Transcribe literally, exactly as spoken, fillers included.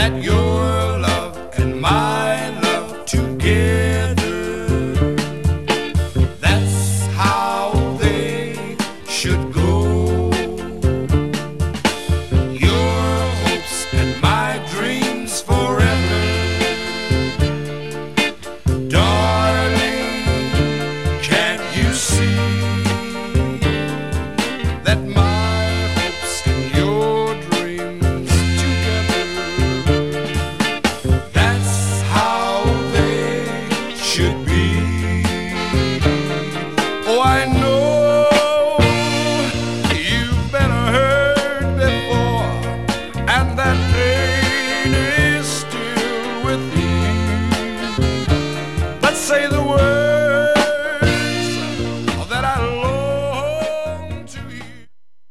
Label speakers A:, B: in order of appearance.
A: that your love and my love together, that's how they should go. Your hopes and my dreams forever, darling, can't you see that my hopes and your dreams together, that's how they should be. Oh, I know you've been hurt before, and that pain is still with me, but say the